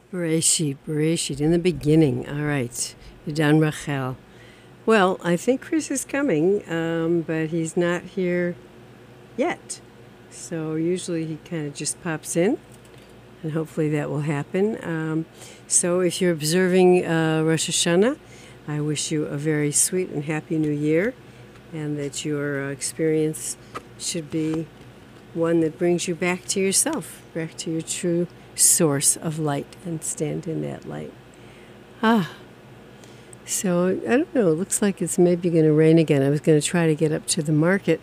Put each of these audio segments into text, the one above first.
Bereshit, in the beginning. All right, Yudan Rachel. Well, I think Chris is coming, but he's not here yet. So usually he kind of just pops in, and hopefully that will happen. So if you're observing Rosh Hashanah, I wish you a very sweet and happy new year, and that your experience should be one that brings you back to yourself, back to your true source of light, and stand in that light. So I don't know, it looks like it's maybe going to rain again. I was going to try to get up to the market.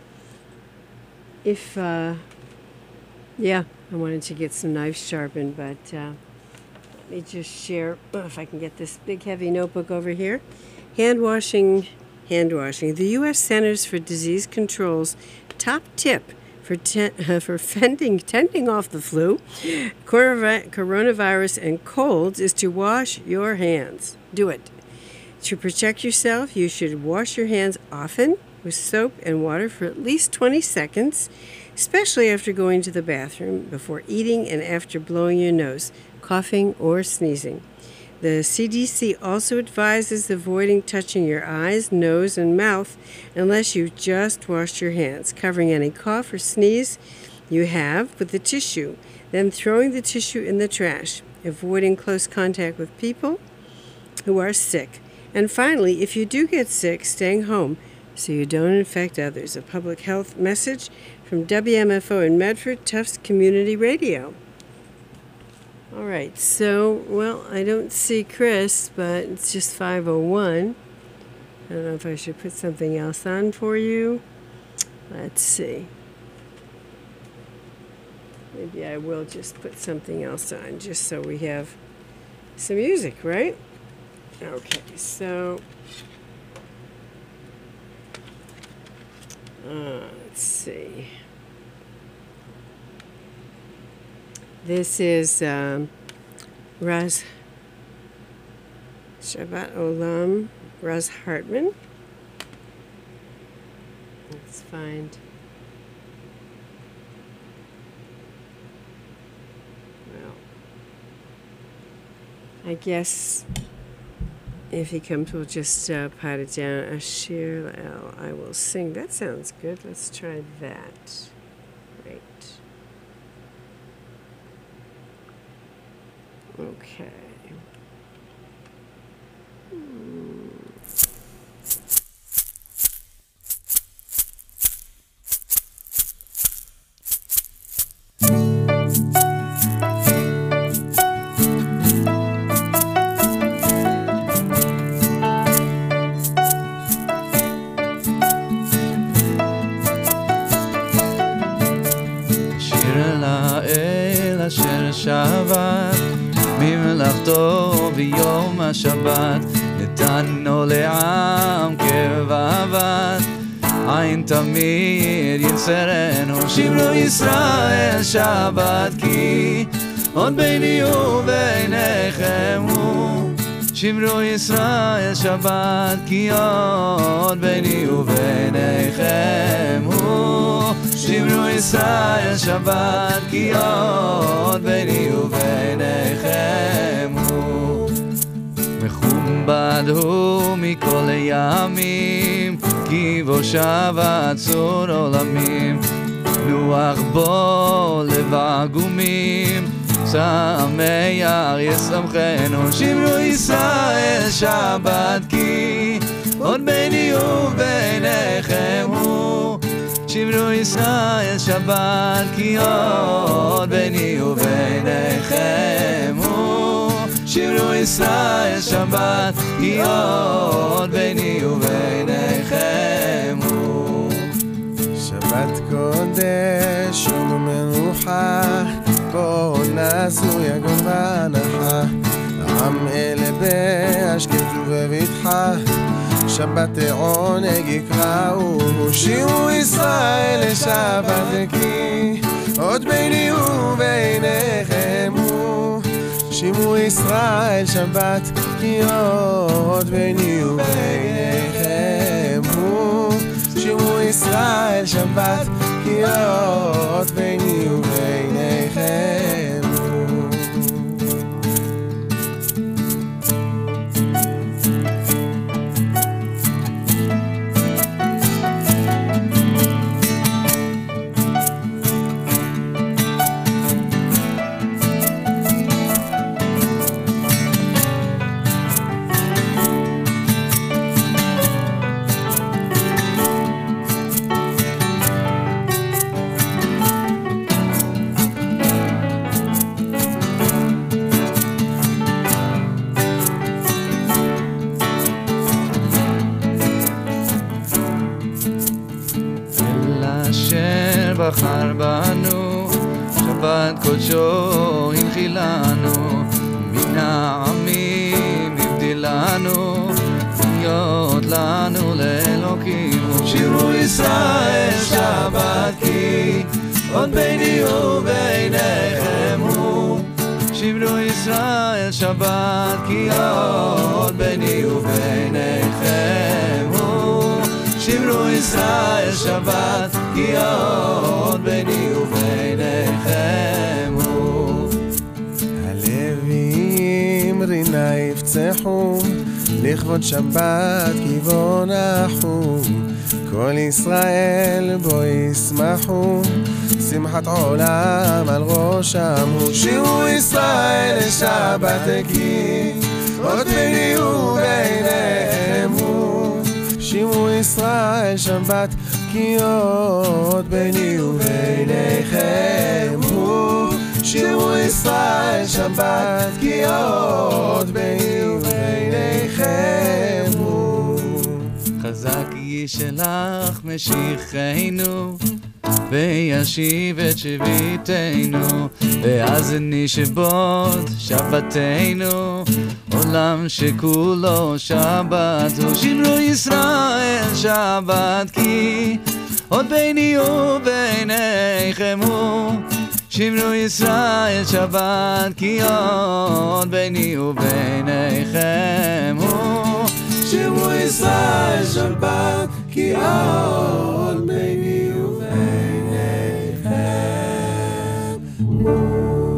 I wanted to get some knives sharpened, but let me just share, if I can get this big heavy notebook over here. Hand washing. The U.S. Centers for Disease Control's top tip for fending off the flu, coronavirus, and colds is to wash your hands. Do it. To protect yourself, you should wash your hands often with soap and water for at least 20 seconds, especially after going to the bathroom, before eating, and after blowing your nose, coughing, or sneezing. The CDC also advises avoiding touching your eyes, nose, and mouth unless you've just washed your hands, covering any cough or sneeze you have with the tissue, then throwing the tissue in the trash, avoiding close contact with people who are sick. And finally, if you do get sick, staying home so you don't infect others. A public health message from WMFO in Medford, Tufts Community Radio. All right, so, I don't see Chris, but it's just 5:01. I don't know if I should put something else on for you. Let's see. Maybe I will just put something else on, just so we have some music, right? Okay, so let's see. This is Raz Shabbat Olam, Raz Hartman. Let's find. Well, I guess if he comes, we'll just pat it down. Ashir El, I will sing. That sounds good. Let's try that. Great. Okay. שבת ממלאכתו ביום השבת נתנו לעם כבבת עין תמיד ינסרנו שמרו ישראל שבת כי עוד ביני וביניכם הוא שמרו ישראל שבת כי עוד ביני וביניכם הוא שמרו ישראל שבת כי עוד ביני וביניכם הוא מכובד הוא מכל הימים כי בו שבת צור עולמים נוח בו לב עגומים שמח ישמחנו שמרו ישראל שבת כי עוד ביני וביניכם הוא שמרו ישראל שבת כי עוד ביני וביניכם הוא שמרו ישראל שבת כי עוד ביני וביניכם הוא שבת קודש ומנוחה בוא נעשו יגון והנחה העם אלה בהשקט ובבטחה שבת עונג יקראו שירו ישראל לשבת כי עוד ביני וביניכם הוא שירו ישראל שבת כי עוד ביני וביניכם הוא שירו ישראל שבת כי עוד ביני וביניכם הוא שבת קודשו הנחילנו, מן העמים הבדילנו, להיות לנו לאלוקים. שירו ישראל שבת כי עוד ביני וביניכם הוא. שירו ישראל שבת כי עוד ביני וביניכם הוא. שירו ישראל שבת כי עוד ביני וביניכם הוא. הלוויים רינה יפצחו לכבוד שבת כי בו נחו, כל ישראל בו ישמחו, שמחת עולם על ראשם הוא. שירו ישראל שבת כי עוד ביני וביניכם הוא. שירו ישראל שבת כי עוד ביני וביניכם הוא. שירו ישראל שבת כי עוד ביני וביניכם הוא. חזק ישלח משיחנו וישיב את שביתנו, ואז נשבות שבתנו, עולם שכולו שבת הוא. שירו ישראל שבת כי עוד ביני וביניכם הוא. שירו ישראל שבת כי עוד ביני וביניכם הוא. שירו ישראל שבת כי עוד ביני וביניכם הוא.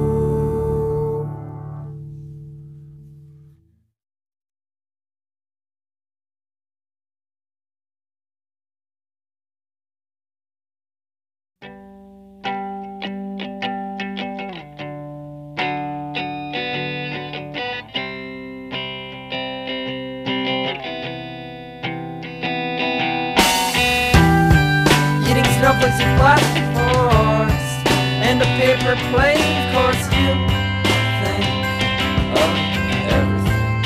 Snowflakes of plastic horse and a paper plane, of course you think of everything.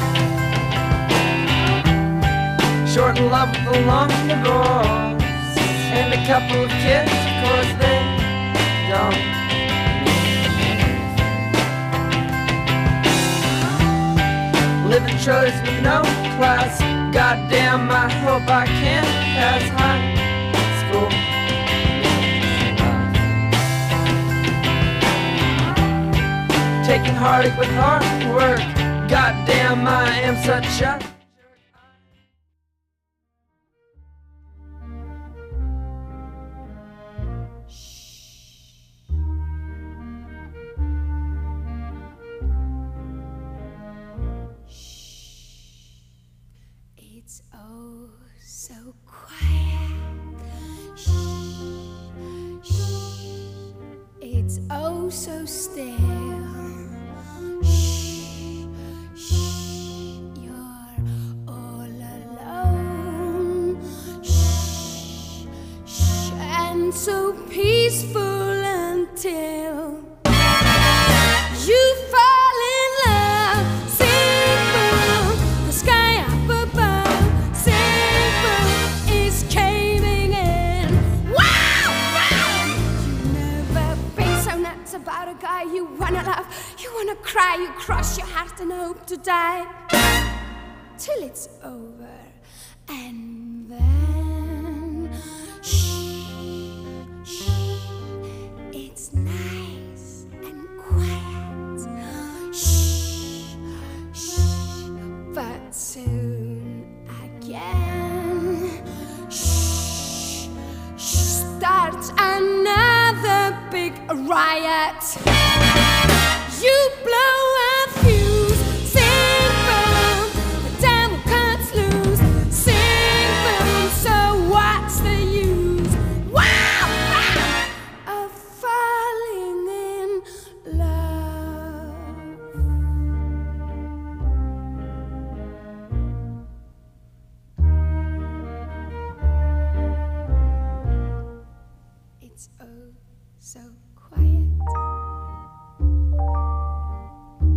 Short in love with a long divorce and a couple of kids, of course they don't mean anything. Living choice with no class, goddamn I hope I can pass high school. Taking heartache with hard work, goddamn I am such a It's oh so quiet. Shh, shh. It's oh so still. Shh, shh. You're all alone. Shh, shh. And so peaceful until you fall in love. Sing from the sky up above. Sing from is caving in. Wow, wow. You never been so nuts about a guy you wanna love. You wanna cry, you cross your heart and hope to die till it's over. And then shh, shh. It's nice and quiet. Shh, shh. But soon again, shh, shh. Starts another big riot. You blow a fuse. Sing from the devil cuts loose. Sing from, so what's the use? Wow, wow, of falling in love. It's oh so quiet.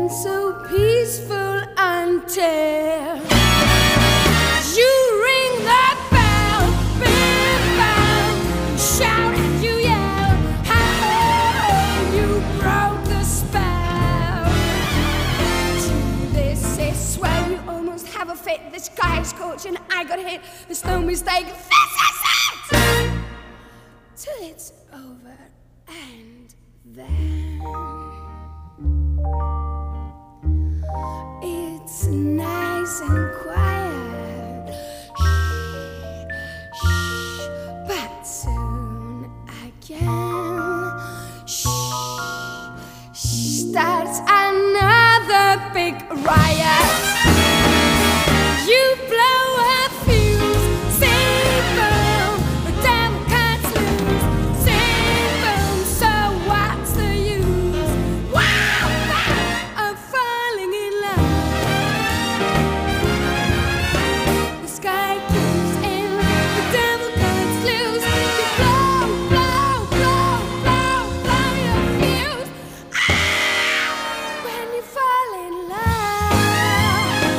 been so peaceful until you ring that bell, big bell, shout and you yell, how you broke the spell. To this is where you almost have a fit. The sky is scorching, I got hit. There's no mistake. This is it. Till it's over and then it's nice and quiet. Shh, shh, but soon again, shh, starts another big riot. You blow a fuse, sing boom, the devil cuts loose, sing boom, so what's the use? Wow, wow, of falling in love. The sky keeps in, the devil cuts loose, you blow, blow, blow, blow, blow your fuse. Ah, when you fall in love.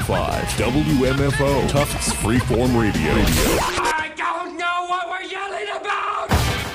101.5 WMFO, Tufts Freeform Radio. I don't know what we're yelling about!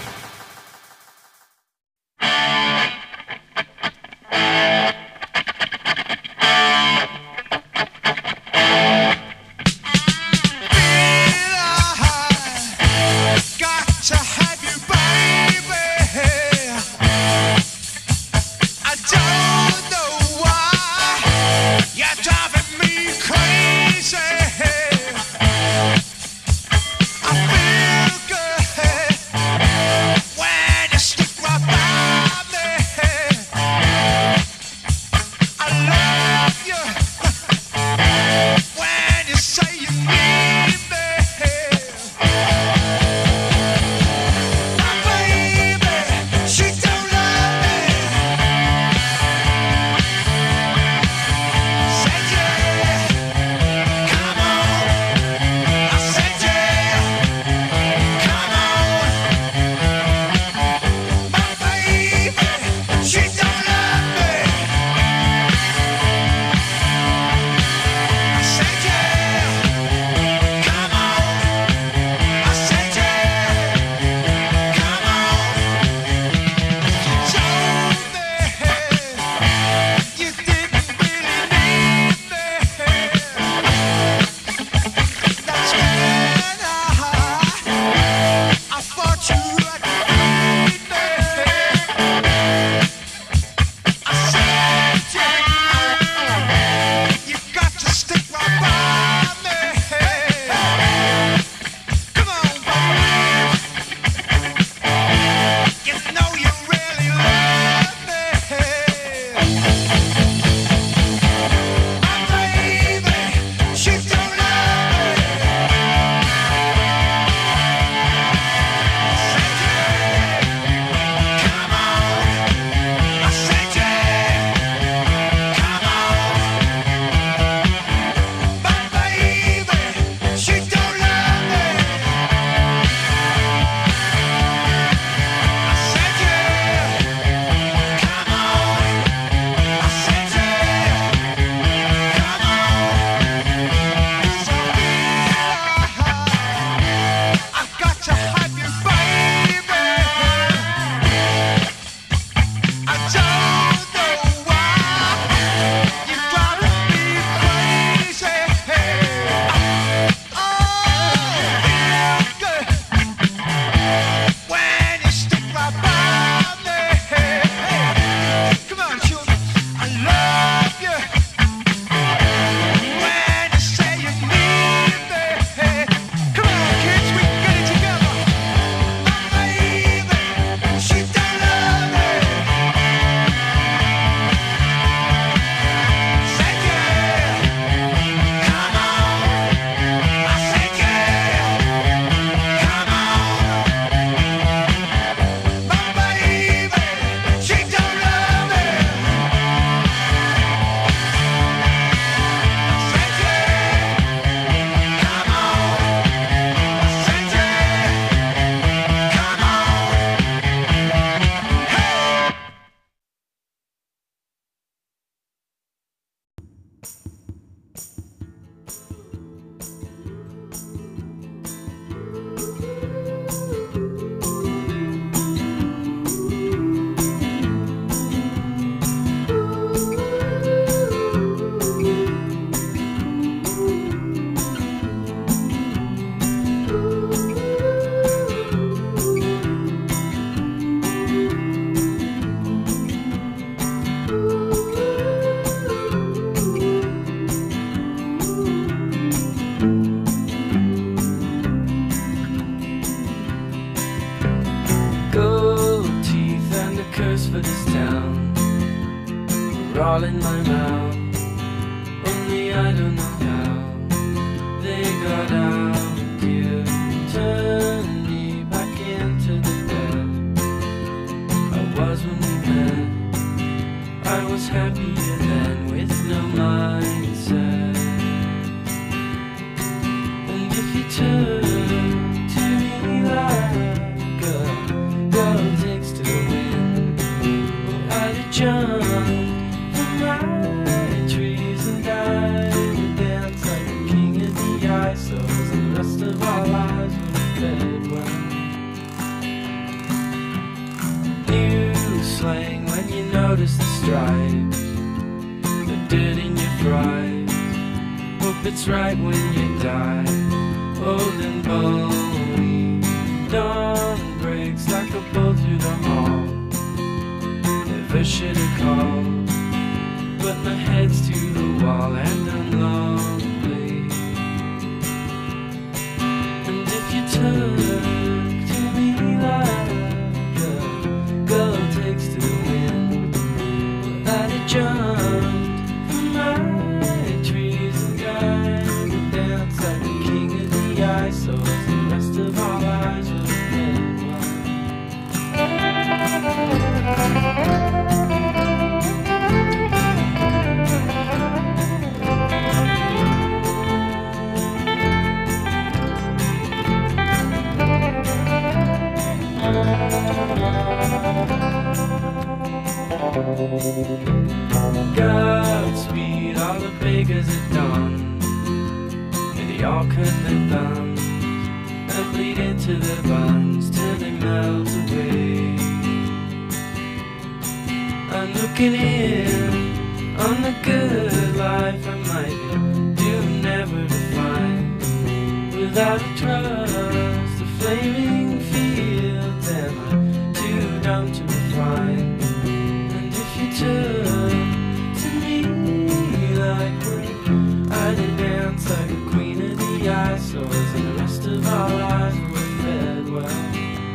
all in my mouth. Only I don't know how they got out. You turned me back into the bed I was when we met. I was happier then with no mindset. And if you turn to me like a girl takes to the wind, well, I'd jump from my trees and I would dance notice the stripes, the dirt in your fries. Hope it's right when you die, old and bony. Dawn breaks like a bolt through the hall. Never should have called, but my head's to the wall and I'm lonely. And if you took to me like a girl takes to the wind, well, I'd have jumped from my trees and gone to dance like the king of the ice, so as the rest of our lives would have been. Godspeed, all the bakers at dawn, and they all cut their thumbs and bleed into their buns till they melt away. I'm looking in on the good life I might be doomed never to find, without a trust, the flaming fields, and I'm too dumb to refine. And if you took to me like one, I'd dance like a queen of the ice, so as the rest of our lives were fed well.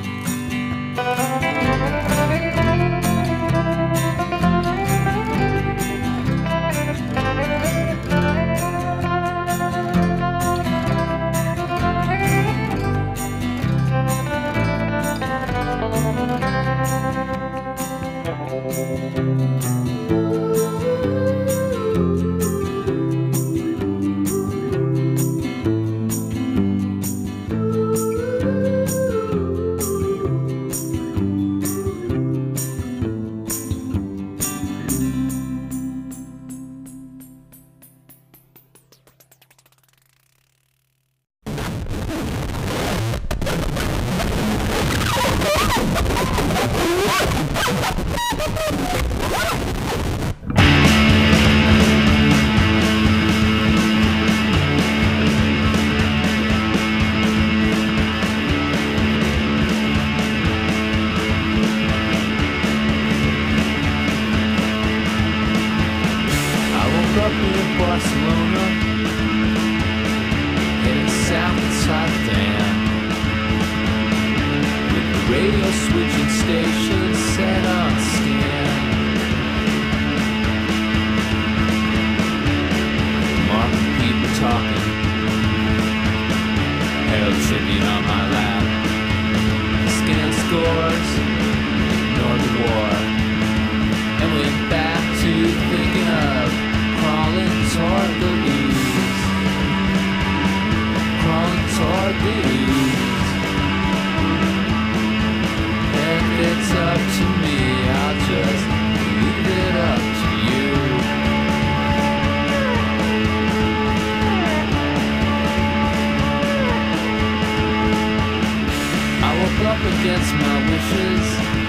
Against my wishes,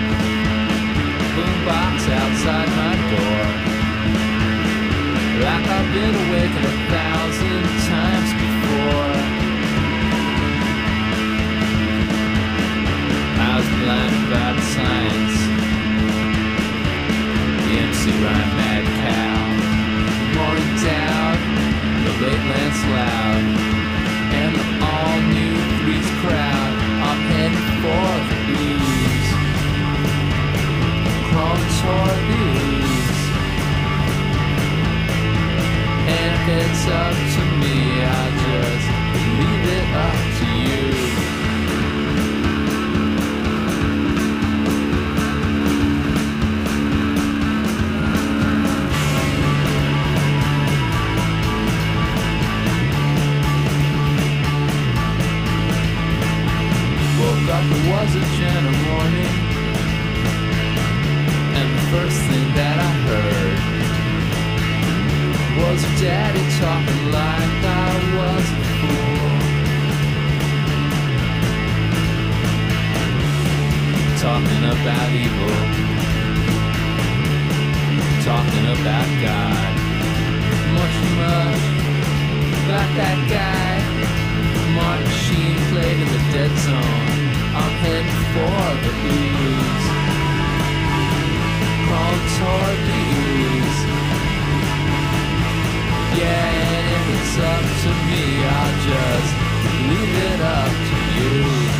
boombox outside my door, like I've been awakened 1,000 times before. I was blinded by the signs, the MC Rhyme Mad Cow, morning doubt, the late Lance Loud, and the all-new Threes crowd. I'm heading for the blues, crawling toward the ooze. And if it's up to me, I'll just leave it up to you. It was a gentle morning, and the first thing that I heard was Daddy talking like I was a fool, talking about evil talking about God. Much about that guy. Martin Sheen played in the dead zone. I'm heading for the ooze. Crawling toward the ooze. Yeah, and if it's up to me, I'll just leave it up to you.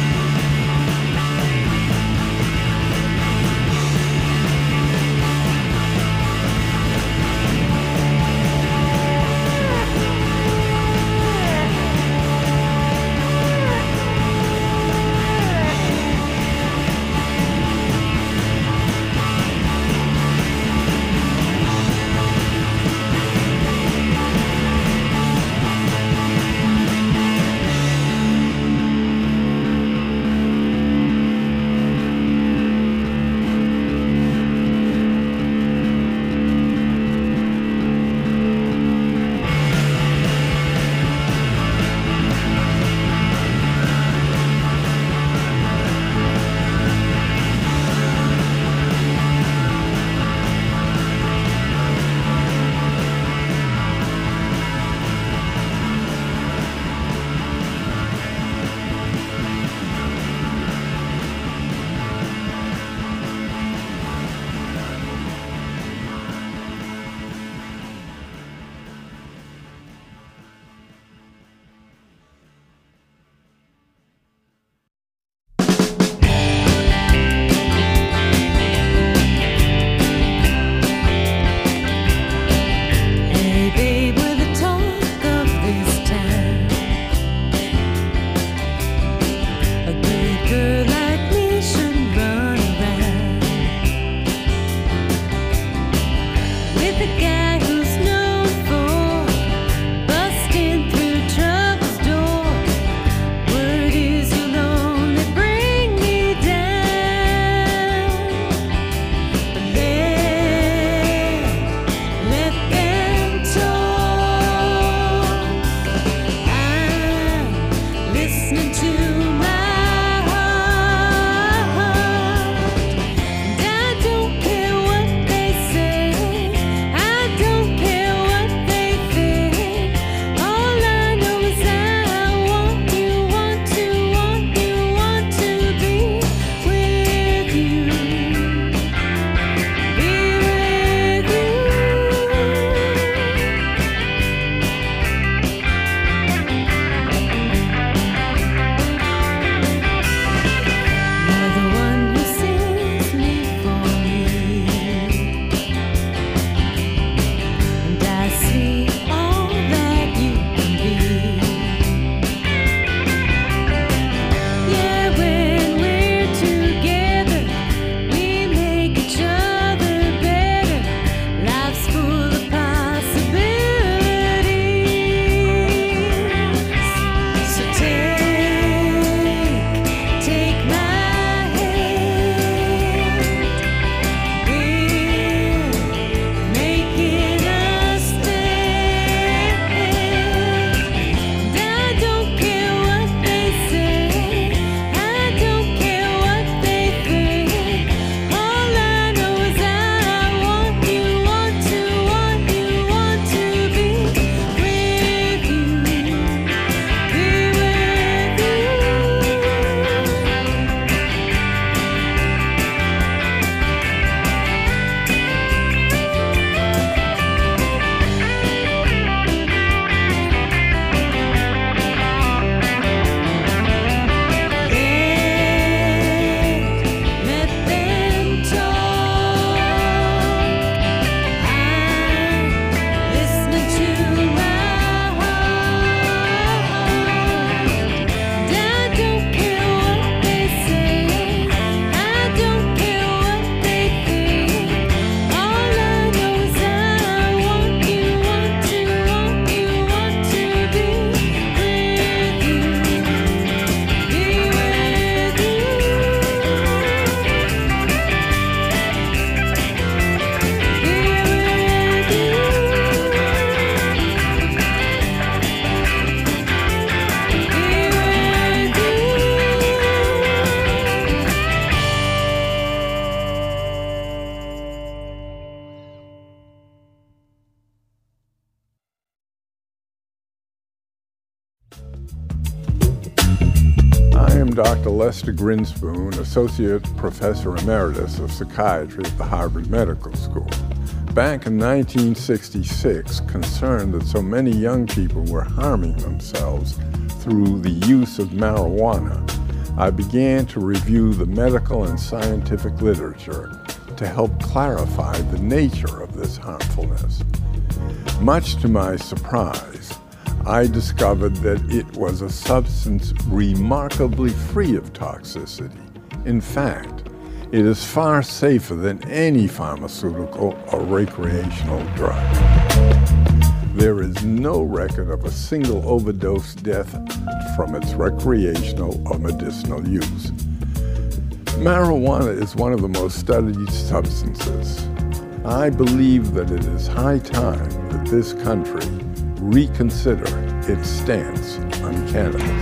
I'm Dr. Lester Grinspoon, Associate Professor Emeritus of Psychiatry at the Harvard Medical School. Back in 1966, concerned that so many young people were harming themselves through the use of marijuana, I began to review the medical and scientific literature to help clarify the nature of this harmfulness. Much to my surprise, I discovered that it was a substance remarkably free of toxicity. In fact, it is far safer than any pharmaceutical or recreational drug. There is no record of a single overdose death from its recreational or medicinal use. Marijuana is one of the most studied substances. I believe that it is high time that this country reconsider its stance on cannabis.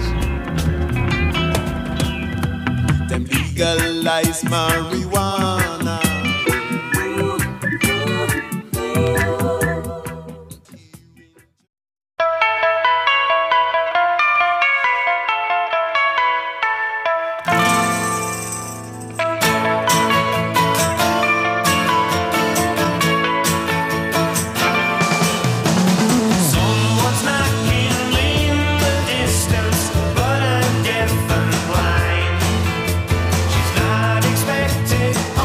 Them legalize marijuana. Someone's knocking in the distance, but I'm deaf and blind. She's not expected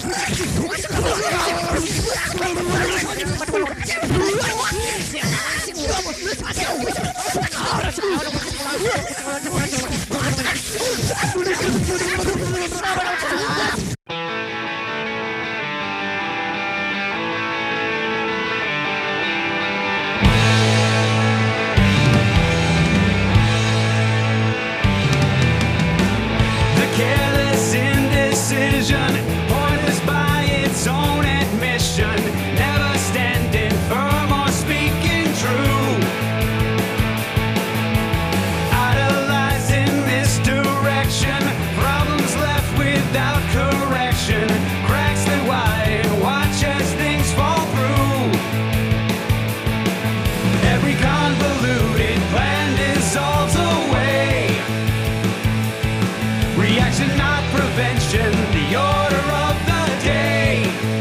The careless indecision, pointless by its own admission, never standing firm or speaking true. Idolizing misdirection, problems left without correction, cracks that widen, watch as things fall through. Every convoluted plan dissolves away. Reaction, not prevention, the order of the day.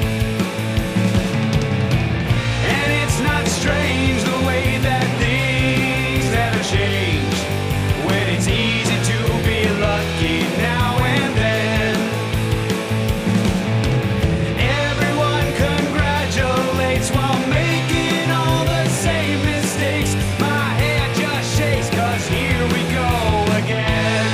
And it's not strange the way that things never change, when it's easy to be lucky now and then. Everyone congratulates while making all the same mistakes. My head just shakes, 'cause here we go again.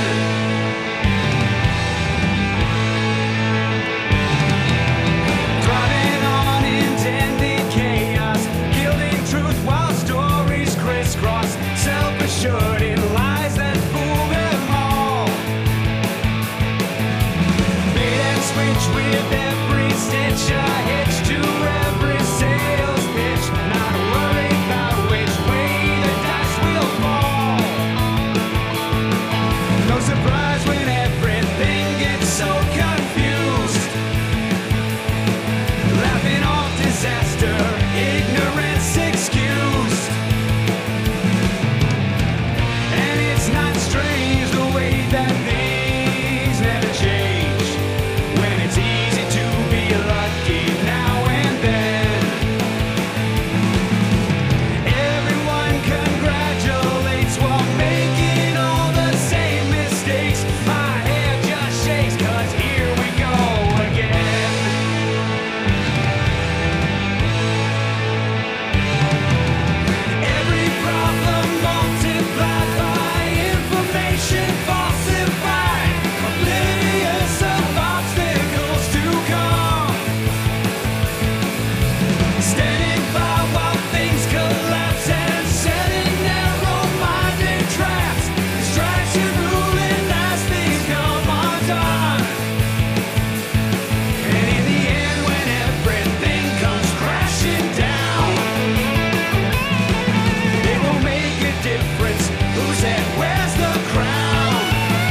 Driving on intended chaos, gilding truth while stories crisscross, self-assured in lies that fool them all. Bait and switch with every stitch, a hitch to every sales pitch, not worried about which way the dice will fall. No surprise when everything gets so confused. Laughing off disaster, ignorance excused. And it's not strange the way that things never change, when it's easy to be lucky now and then. Everyone congratulates while making all the same mistakes. My head just shakes, 'cause here we go again. Every problem multiplied by information falsified, oblivious of obstacles to come. Standing by while things collapse and setting narrow-minded traps. Distraction ruling as things come undone. And in the end, when everything comes crashing down, it won't make a difference whose head wears the crown.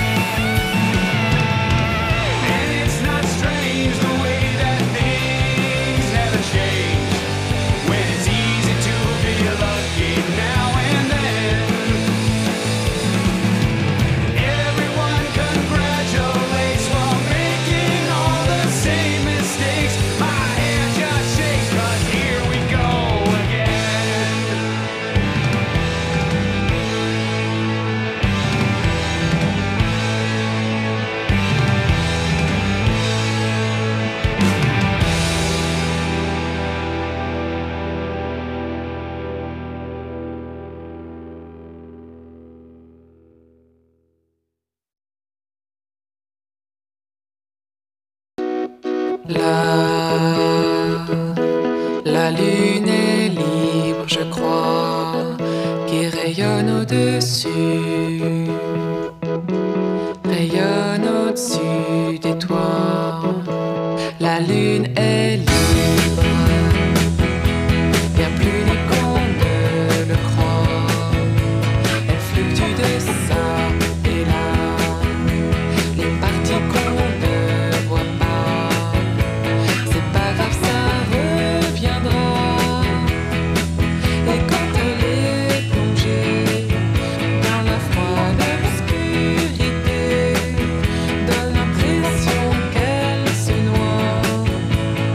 And it's not strange the way that things never change, when it's easy to be lucky now and then. Everyone congratulates while making all the same mistakes. My hand just shakes, 'cause here we go again. La lune est libre, je crois, qui rayonne au-dessus, rayonne au-dessus des toits. La lune est libre, bien plus libre qu'on ne le croit. Elle fluctue de ça et là, les parties qu'on ne voit pas. C'est pas grave, ça reviendra. Et quand elle est plongée dans la froide obscurité, donne l'impression qu'elle se noie.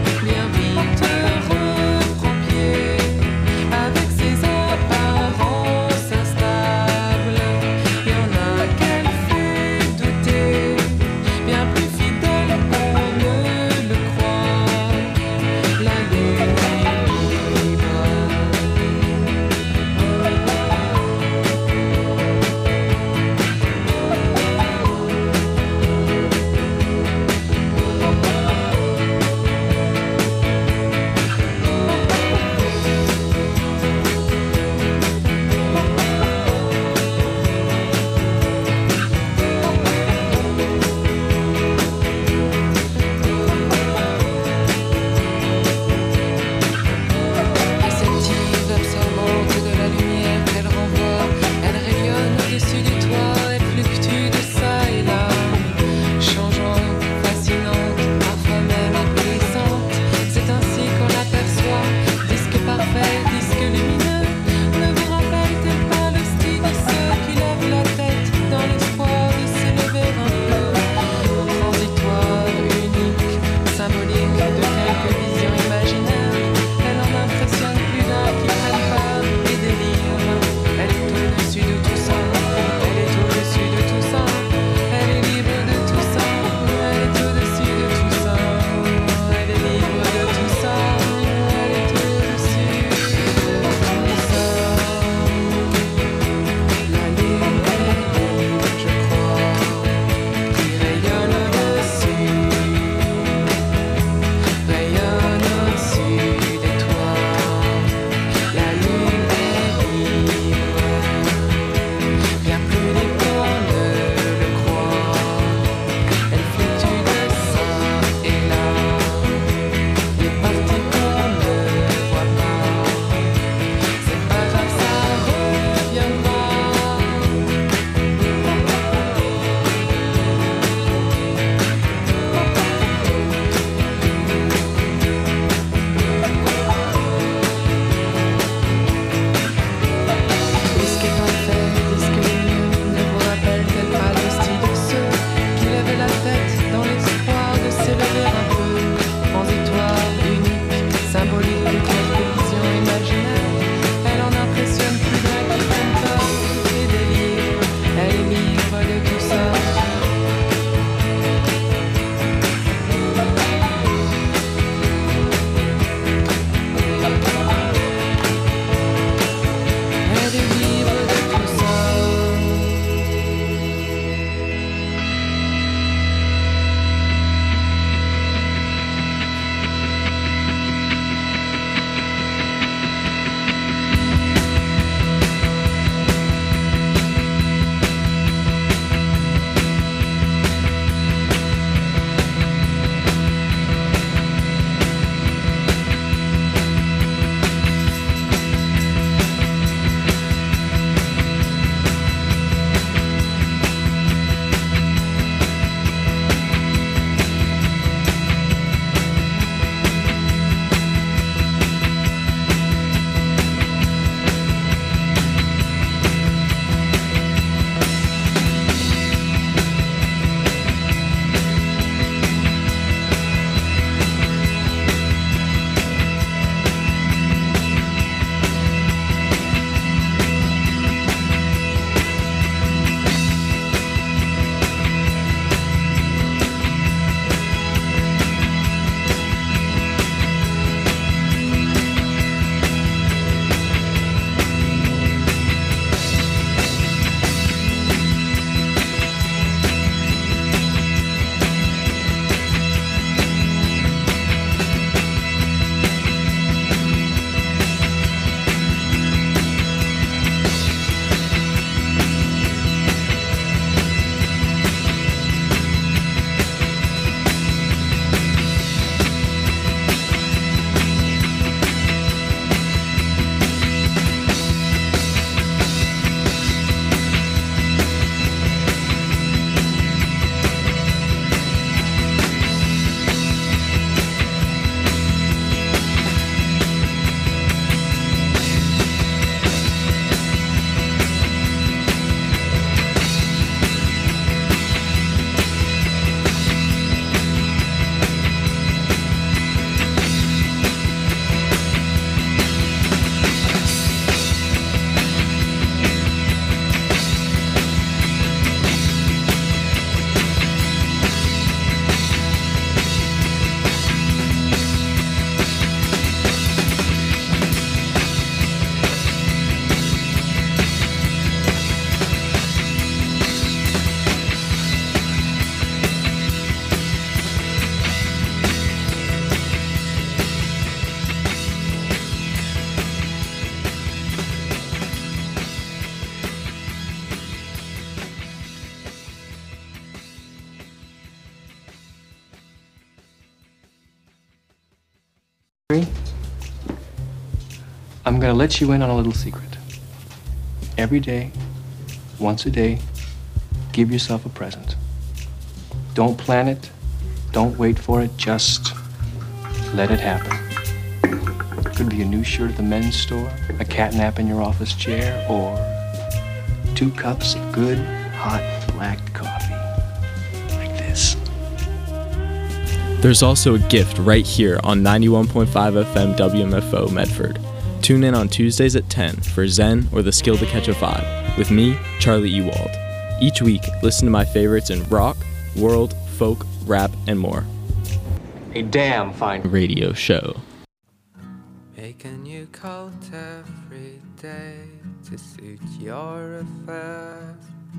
I'm gonna let you in on a little secret. Every day, once a day, give yourself a present. Don't plan it, don't wait for it, just let it happen. It could be a new shirt at the men's store, a cat nap in your office chair, or 2 cups of good, hot, black coffee. Like this. There's also a gift right here on 91.5 FM WMFO Medford. Tune in on Tuesdays at 10 for Zen or the Skill to Catch a Vibe with me, Charlie Ewald. Each week, listen to my favorites in rock, world, folk, rap, and more. A damn fine radio show. Make a new coat every day to suit your affairs.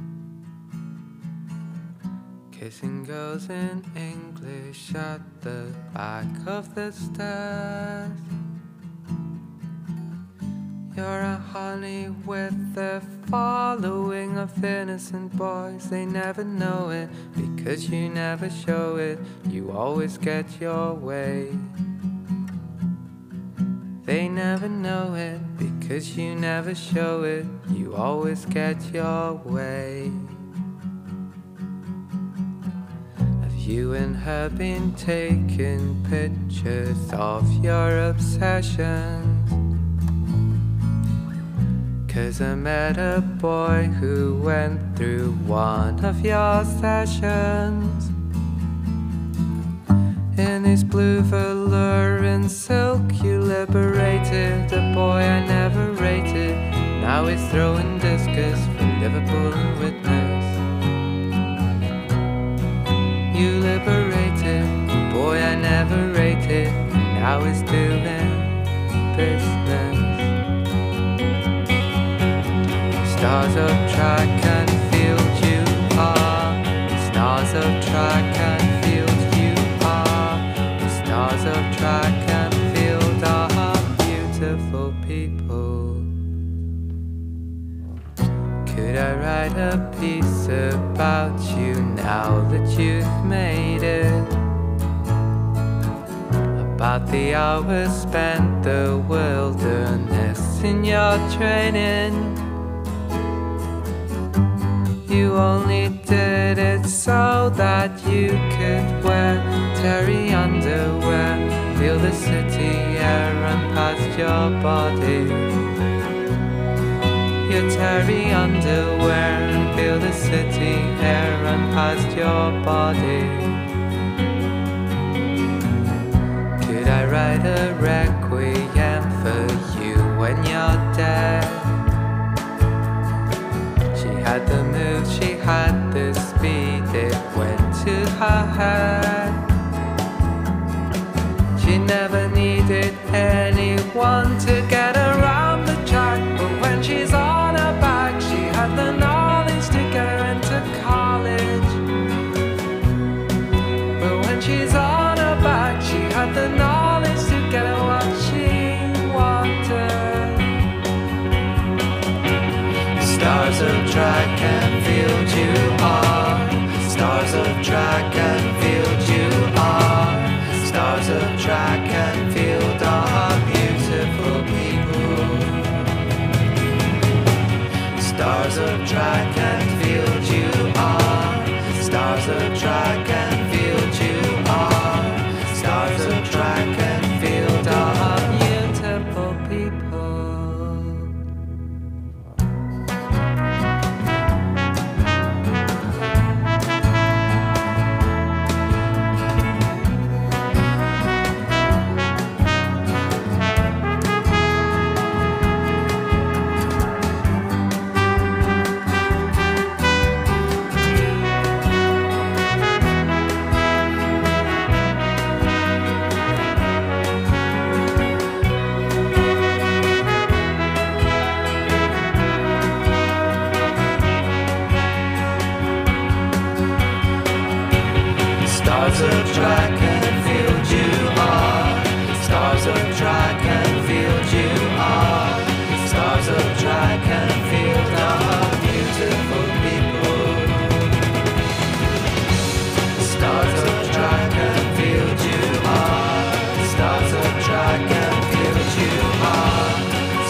Kissing girls in English at the back of the stairs. You're a honey with a following of innocent boys. They never know it because you never show it. You always get your way. They never know it because you never show it. You always get your way. Have you and her been taking pictures of your obsessions? 'Cause I met a boy who went through one of your sessions. In his blue velour and silk you liberated a boy I never rated. Now he's throwing discus from Liverpool and Witness. You liberated a boy I never rated. Now he's doing business. Stars of track and field you are. Stars of track and field you are. The stars of track and field are beautiful people. Could I write a piece about you now that you've made it? About the hours spent the wilderness in your training. You only did it so that you could wear terry underwear, feel the city air run past your body. Your terry underwear and feel the city air run past your body. Could I write a requiem for you when you're dead? Had the move, she had the speed, it went to her head. She never needed anyone to get around the track, but when she's on her back, she had the knowledge to get her into college. But when she's on her back, she had the knowledge to get her what she wanted. Stars of track and field you are. Stars of track and field you are. Stars of track and field are beautiful people. Stars of track and field you are. Stars of track and field you are. Stars of track and field are beautiful people. Stars of track and field you are. Stars of track and field you are. Stars of track and field are beautiful people. Stars of track and field you are. Stars of track and field you are.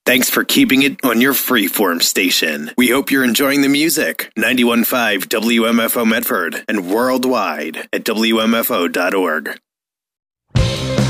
Thanks for keeping it on your freeform station. We hope you're enjoying the music. 91.5 WMFO Medford and worldwide at WMFO.org.